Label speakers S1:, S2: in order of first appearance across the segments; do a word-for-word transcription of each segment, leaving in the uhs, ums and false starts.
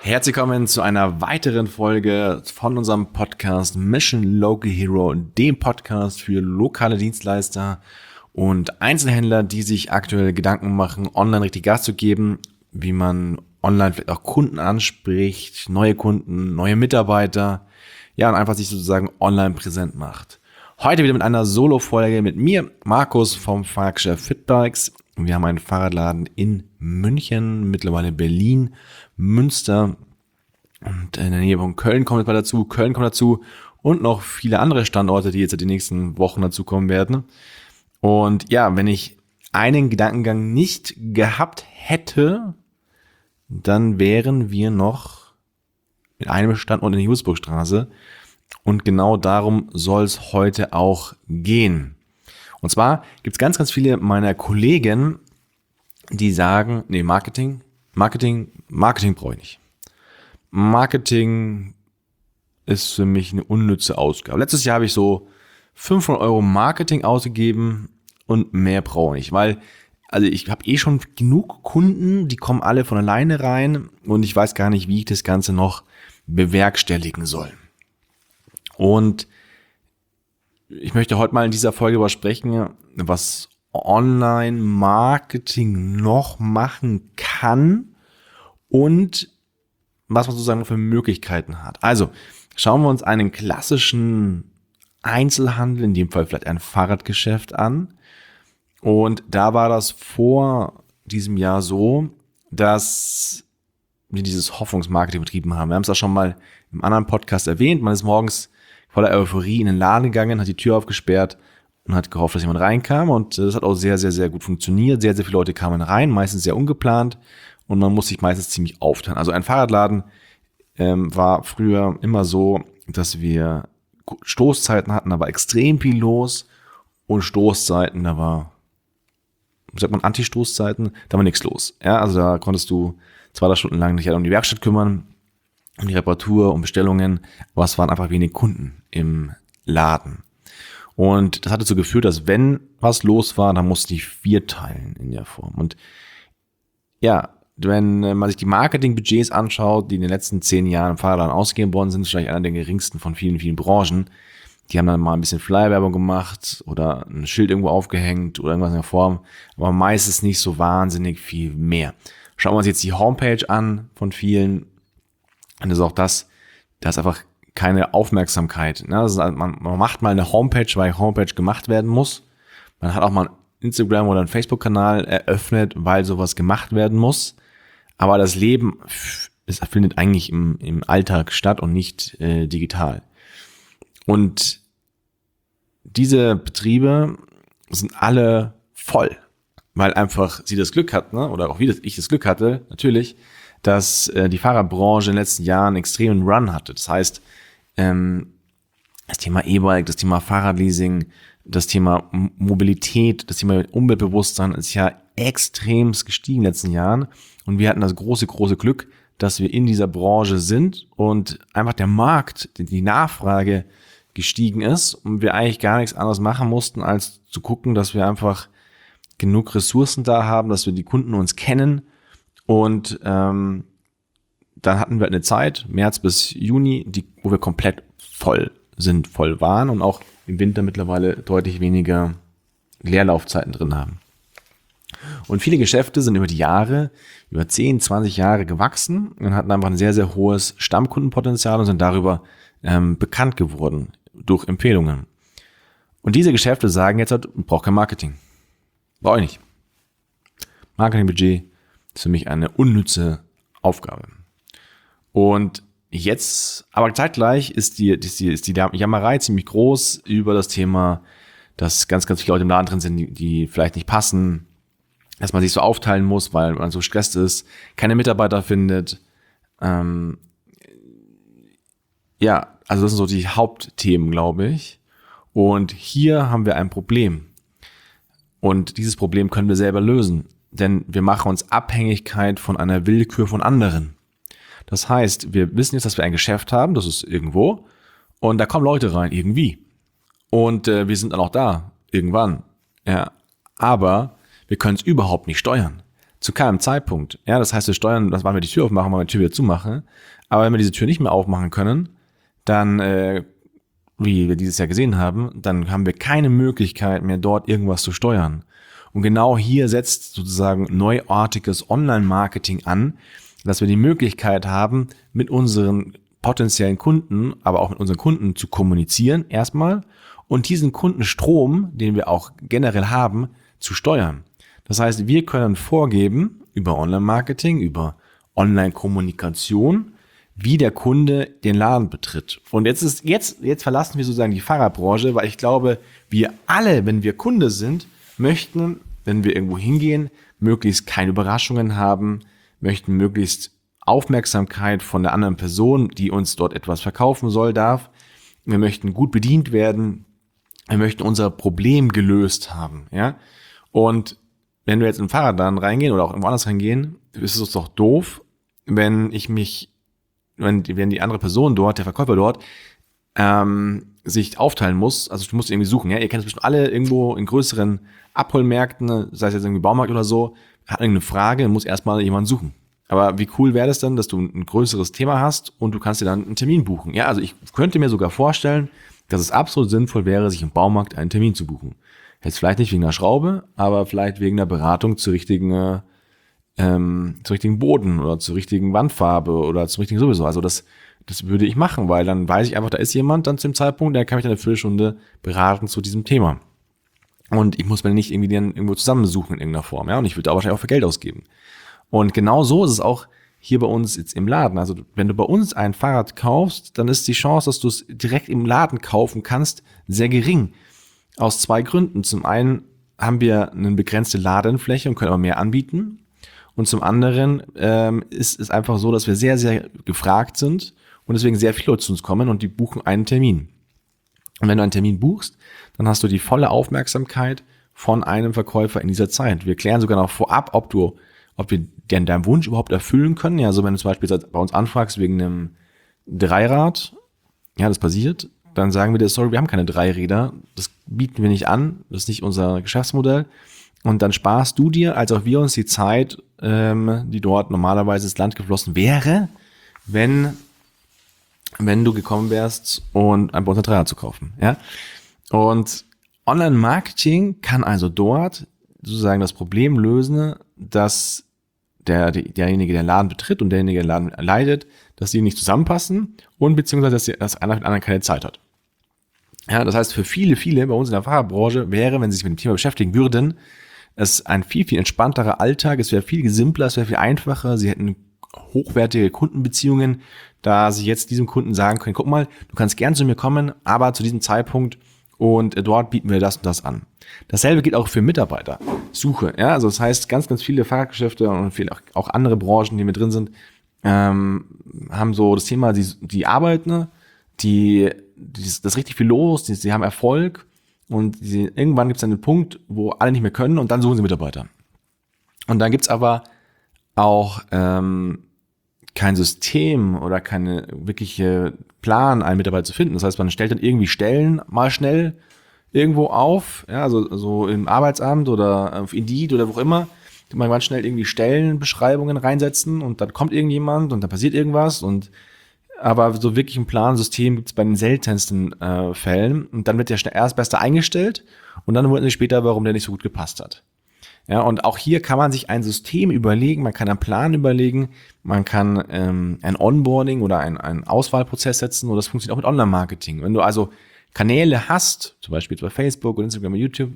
S1: Herzlich willkommen zu einer weiteren Folge von unserem Podcast Mission Local Hero, dem Podcast für lokale Dienstleister und Einzelhändler, die sich aktuell Gedanken machen, online richtig Gas zu geben, wie man online vielleicht auch Kunden anspricht, neue Kunden, neue Mitarbeiter, ja, und einfach sich sozusagen online präsent macht. Heute wieder mit einer Solo-Folge mit mir, Markus vom Fahrgeschäft Fitbikes. Wir haben einen Fahrradladen in München, mittlerweile Berlin, Münster und in der Nähe von Köln kommt jetzt mal dazu, Köln kommt dazu und noch viele andere Standorte, die jetzt in den nächsten Wochen dazu kommen werden. Und ja, wenn ich einen Gedankengang nicht gehabt hätte, dann wären wir noch mit einem Standort in der Husburgstraße und genau darum soll es heute auch gehen. Und zwar gibt es ganz, ganz viele meiner Kollegen, die sagen, nee, Marketing, Marketing, Marketing brauche ich nicht. Marketing ist für mich eine unnütze Ausgabe. Letztes Jahr habe ich so fünfhundert Euro Marketing ausgegeben und mehr brauche ich nicht, weil also ich habe eh schon genug Kunden, die kommen alle von alleine rein und ich weiß gar nicht, wie ich das Ganze noch bewerkstelligen soll. Und ich möchte heute mal in dieser Folge darüber sprechen, was Online-Marketing noch machen kann und was man sozusagen für Möglichkeiten hat. Also schauen wir uns einen klassischen Einzelhandel, in dem Fall vielleicht ein Fahrradgeschäft an. Und da war das vor diesem Jahr so, dass wir dieses Hoffnungsmarketing betrieben haben. Wir haben es auch schon mal im anderen Podcast erwähnt. Man ist morgens voller Euphorie in den Laden gegangen, hat die Tür aufgesperrt und hat gehofft, dass jemand reinkam. Und das hat auch sehr, sehr, sehr gut funktioniert. Sehr, sehr viele Leute kamen rein, meistens sehr ungeplant. Und man muss sich meistens ziemlich aufteilen. Also ein Fahrradladen ähm, war früher immer so, dass wir Stoßzeiten hatten, da war extrem viel los. Und Stoßzeiten, da war, wie sagt man, Anti-Stoßzeiten, da war nichts los. Ja, also da konntest du zwei, drei Stunden lang dich um die Werkstatt kümmern, um die Reparatur, um Bestellungen, aber es waren einfach wenig Kunden im Laden. Und das hat dazu geführt, dass wenn was los war, dann musste ich vier teilen in der Form. Und ja, wenn man sich die Marketingbudgets anschaut, die in den letzten zehn Jahren im Fahrradladen ausgegeben worden sind, ist vielleicht einer der geringsten von vielen, vielen Branchen. Die haben dann mal ein bisschen Flyer-Werbung gemacht oder ein Schild irgendwo aufgehängt oder irgendwas in der Form, aber meistens nicht so wahnsinnig viel mehr. Schauen wir uns jetzt die Homepage an von vielen, und das ist auch das, da ist einfach keine Aufmerksamkeit. Das ist, man, man macht mal eine Homepage, weil Homepage gemacht werden muss. Man hat auch mal einen Instagram- oder einen Facebook-Kanal eröffnet, weil sowas gemacht werden muss. Aber das Leben, es findet eigentlich im, im Alltag statt und nicht äh, digital. Und diese Betriebe sind alle voll, weil einfach sie das Glück hatten, ne? Oder auch wie das, ich das Glück hatte, natürlich, dass äh, die Fahrradbranche in den letzten Jahren einen extremen Run hatte. Das heißt, ähm, das Thema E-Bike, das Thema Fahrradleasing, das Thema Mobilität, das Thema Umweltbewusstsein ist ja extremst gestiegen in den letzten Jahren. Und wir hatten das große, große Glück, dass wir in dieser Branche sind und einfach der Markt, die Nachfrage gestiegen ist und wir eigentlich gar nichts anderes machen mussten, als zu gucken, dass wir einfach genug Ressourcen da haben, dass wir die Kunden uns kennen. Und ähm, dann hatten wir eine Zeit, März bis Juni, die, wo wir komplett voll sind, voll waren und auch im Winter mittlerweile deutlich weniger Leerlaufzeiten drin haben. Und viele Geschäfte sind über die Jahre, über zehn, zwanzig Jahre gewachsen und hatten einfach ein sehr, sehr hohes Stammkundenpotenzial und sind darüber ähm, bekannt geworden durch Empfehlungen. Und diese Geschäfte sagen jetzt halt, ich brauche kein Marketing. Brauche ich nicht. Marketingbudget ist für mich eine unnütze Aufgabe. Und jetzt, aber zeitgleich ist die, ist die, ist die Jammerei ziemlich groß über das Thema, dass ganz, ganz viele Leute im Laden drin sind, die, die vielleicht nicht passen, dass man sich so aufteilen muss, weil man so gestresst ist, keine Mitarbeiter findet. Ähm, ja, also das sind so die Hauptthemen, glaube ich. Und hier haben wir ein Problem. Und dieses Problem können wir selber lösen, denn wir machen uns Abhängigkeit von einer Willkür von anderen. Das heißt, wir wissen jetzt, dass wir ein Geschäft haben, das ist irgendwo, und da kommen Leute rein, irgendwie. Und äh, wir sind dann auch da, irgendwann. Ja, aber wir können es überhaupt nicht steuern. Zu keinem Zeitpunkt. Ja, das heißt, wir steuern, das wann wir die Tür aufmachen, wann wir die Tür wieder zumachen. Aber wenn wir diese Tür nicht mehr aufmachen können, dann, äh, wie wir dieses Jahr gesehen haben, dann haben wir keine Möglichkeit mehr, dort irgendwas zu steuern. Und genau hier setzt sozusagen neuartiges Online-Marketing an, dass wir die Möglichkeit haben, mit unseren potenziellen Kunden, aber auch mit unseren Kunden zu kommunizieren erstmal und diesen Kundenstrom, den wir auch generell haben, zu steuern. Das heißt, wir können vorgeben über Online-Marketing, über Online-Kommunikation, wie der Kunde den Laden betritt. Und jetzt ist jetzt jetzt verlassen wir sozusagen die Fahrradbranche, weil ich glaube, wir alle, wenn wir Kunde sind, möchten, wenn wir irgendwo hingehen, möglichst keine Überraschungen haben, möchten möglichst Aufmerksamkeit von der anderen Person, die uns dort etwas verkaufen soll, darf. Wir möchten gut bedient werden. Wir möchten unser Problem gelöst haben, ja. Und wenn wir jetzt in den Fahrradladen reingehen oder auch irgendwo anders reingehen, ist es doch doof, wenn ich mich, wenn, wenn die andere Person dort, der Verkäufer dort, ähm, sich aufteilen muss. Also du musst irgendwie suchen, ja. Ihr kennt es bestimmt alle irgendwo in größeren Abholmärkten, sei es jetzt irgendwie Baumarkt oder so, hat irgendeine Frage, muss erstmal jemanden suchen. Aber wie cool wäre das denn, dass du ein größeres Thema hast und du kannst dir dann einen Termin buchen? Ja, also ich könnte mir sogar vorstellen, dass es absolut sinnvoll wäre, sich im Baumarkt einen Termin zu buchen. Jetzt vielleicht nicht wegen einer Schraube, aber vielleicht wegen einer Beratung zur richtigen, ähm, zur richtigen Boden oder zur richtigen Wandfarbe oder zum richtigen sowieso. Also das, das würde ich machen, weil dann weiß ich einfach, da ist jemand dann zu dem Zeitpunkt, der kann mich dann eine Viertelstunde beraten zu diesem Thema. Und ich muss mir nicht irgendwie den irgendwo zusammensuchen in irgendeiner Form, ja. Und ich würde da wahrscheinlich auch für Geld ausgeben. Und genau so ist es auch hier bei uns jetzt im Laden. Also wenn du bei uns ein Fahrrad kaufst, dann ist die Chance, dass du es direkt im Laden kaufen kannst, sehr gering. Aus zwei Gründen. Zum einen haben wir eine begrenzte Ladenfläche und können aber mehr anbieten. Und zum anderen ähm, ist es einfach so, dass wir sehr, sehr gefragt sind und deswegen sehr viele zu uns kommen und die buchen einen Termin. Und wenn du einen Termin buchst, dann hast du die volle Aufmerksamkeit von einem Verkäufer in dieser Zeit. Wir klären sogar noch vorab, ob du ob wir denn deinen Wunsch überhaupt erfüllen können. Ja, also wenn du zum Beispiel bei uns anfragst wegen einem Dreirad, ja, das passiert, dann sagen wir dir, sorry, wir haben keine Dreiräder, das bieten wir nicht an, das ist nicht unser Geschäftsmodell. Und dann sparst du dir, als auch wir uns die Zeit, ähm, die dort normalerweise ins Land geflossen wäre, wenn, wenn du gekommen wärst, und ein bei uns ein Dreirad zu kaufen. Ja? Und Online-Marketing kann also dort sozusagen das Problem lösen, dass der, derjenige, der den Laden betritt und derjenige, der den Laden leitet, dass die nicht zusammenpassen und beziehungsweise, dass, die, dass einer mit anderen keine Zeit hat. Ja, das heißt, für viele, viele bei uns in der Fahrerbranche wäre, wenn sie sich mit dem Thema beschäftigen würden, es ein viel, viel entspannterer Alltag, es wäre viel simpler, es wäre viel einfacher, sie hätten hochwertige Kundenbeziehungen, da sie jetzt diesem Kunden sagen können, guck mal, du kannst gern zu mir kommen, aber zu diesem Zeitpunkt und dort bieten wir das und das an. Dasselbe gilt auch für Mitarbeitersuche. Ja, also das heißt, ganz, ganz viele Fahrradgeschäfte und viele auch andere Branchen, die mit drin sind, ähm, haben so das Thema, die, die arbeiten, die, die das ist richtig viel los, die, die haben Erfolg und die, irgendwann gibt es einen Punkt, wo alle nicht mehr können und dann suchen sie Mitarbeiter. Und dann gibt's aber auch ähm, kein System oder keine wirkliche Plan, einen Mitarbeiter zu finden. Das heißt, man stellt dann irgendwie Stellen mal schnell irgendwo auf, ja, also so im Arbeitsamt oder auf Indeed oder wo auch immer, man ganz schnell irgendwie Stellenbeschreibungen reinsetzen und dann kommt irgendjemand und dann passiert irgendwas und aber so wirklich ein Plansystem gibt es bei den seltensten äh, Fällen und dann wird der Erstbeste eingestellt und dann wundern sich später, warum der nicht so gut gepasst hat. Ja, und auch hier kann man sich ein System überlegen, man kann einen Plan überlegen, man kann ähm, ein Onboarding oder ein, einen Auswahlprozess setzen und das funktioniert auch mit Online-Marketing. Wenn du also Kanäle hast, zum Beispiel bei Facebook und Instagram und YouTube,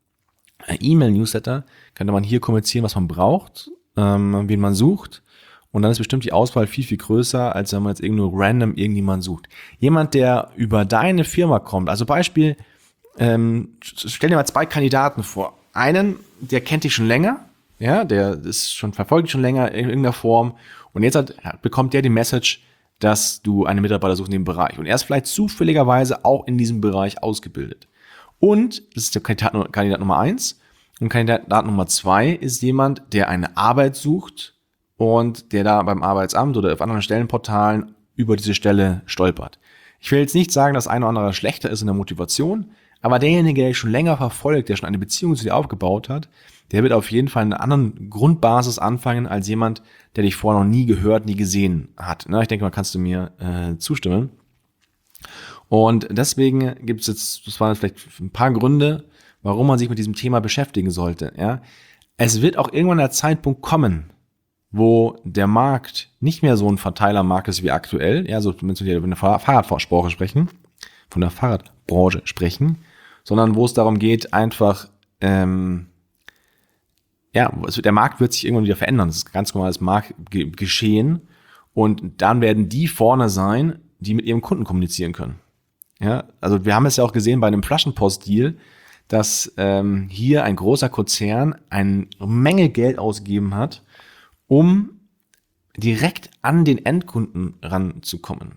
S1: E-Mail-Newsletter, könnte man hier kommunizieren, was man braucht, ähm, wen man sucht. Und dann ist bestimmt die Auswahl viel, viel größer, als wenn man jetzt irgendwo random irgendjemanden sucht. Jemand, der über deine Firma kommt, also Beispiel, ähm, stell dir mal zwei Kandidaten vor. Einen, der kennt dich schon länger, ja, der ist schon verfolgt dich schon länger in irgendeiner Form. Und jetzt hat, bekommt der die Message, dass du einen Mitarbeiter suchst in dem Bereich. Und er ist vielleicht zufälligerweise auch in diesem Bereich ausgebildet. Und, das ist der Kandidat, Kandidat Nummer eins. Und Kandidat Nummer zwei ist jemand, der eine Arbeit sucht und der da beim Arbeitsamt oder auf anderen Stellenportalen über diese Stelle stolpert. Ich will jetzt nicht sagen, dass ein oder andere schlechter ist in der Motivation, Aber derjenige, der dich schon länger verfolgt, der schon eine Beziehung zu dir aufgebaut hat, der wird auf jeden Fall eine andere Grundbasis anfangen als jemand, der dich vorher noch nie gehört, nie gesehen hat. Ich denke mal, kannst du mir äh, zustimmen. Und deswegen gibt es jetzt, das waren vielleicht ein paar Gründe, warum man sich mit diesem Thema beschäftigen sollte. Ja? Es wird auch irgendwann der Zeitpunkt kommen, wo der Markt nicht mehr so ein Verteilermarkt ist wie aktuell, ja, so wenn wir von der Fahrradbranche sprechen, von der Fahrradbranche sprechen, sondern wo es darum geht, einfach, ähm, ja, der Markt wird sich irgendwann wieder verändern. Das ist ganz normales Marktgeschehen. Und dann werden die vorne sein, die mit ihrem Kunden kommunizieren können. Ja, also wir haben es ja auch gesehen bei einem Flaschenpost-Deal, dass ähm, hier ein großer Konzern eine Menge Geld ausgegeben hat, um direkt an den Endkunden ranzukommen.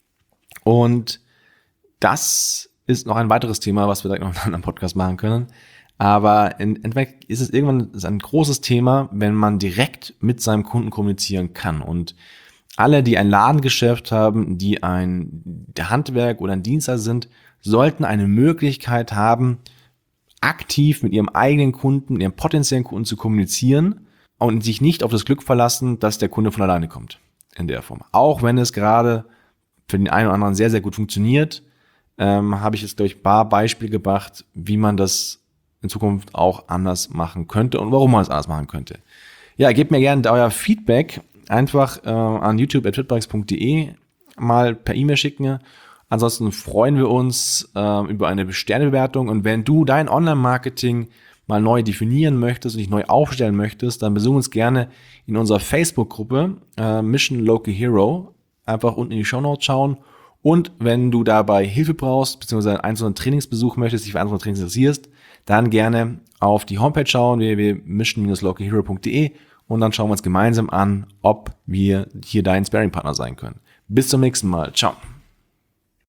S1: Und das ist noch ein weiteres Thema, was wir direkt noch in einem anderen Podcast machen können. Aber in Endeffekt ist es irgendwann ist ein großes Thema, wenn man direkt mit seinem Kunden kommunizieren kann. Und alle, die ein Ladengeschäft haben, die ein Handwerk oder ein Dienstleister sind, sollten eine Möglichkeit haben, aktiv mit ihrem eigenen Kunden, mit ihrem potenziellen Kunden zu kommunizieren und sich nicht auf das Glück verlassen, dass der Kunde von alleine kommt in der Form. Auch wenn es gerade für den einen oder anderen sehr, sehr gut funktioniert, ähm, habe ich jetzt durch ein paar Beispiele gebracht, wie man das in Zukunft auch anders machen könnte und warum man es anders machen könnte. Ja, gebt mir gerne euer Feedback einfach äh, an youtube at fitbikes punkt de mal per E-Mail schicken. Ansonsten freuen wir uns äh, über eine Sternebewertung und wenn du dein Online-Marketing mal neu definieren möchtest und dich neu aufstellen möchtest, dann besuch uns gerne in unserer Facebook-Gruppe äh, Mission Local Hero. Einfach unten in die Shownotes schauen. Und wenn du dabei Hilfe brauchst, beziehungsweise einen einzelnen Trainingsbesuch möchtest, dich für einzelne Trainings interessierst, dann gerne auf die Homepage schauen, w w w punkt mission dash local hero punkt de und dann schauen wir uns gemeinsam an, ob wir hier dein Sparring-Partner sein können. Bis zum nächsten Mal. Ciao.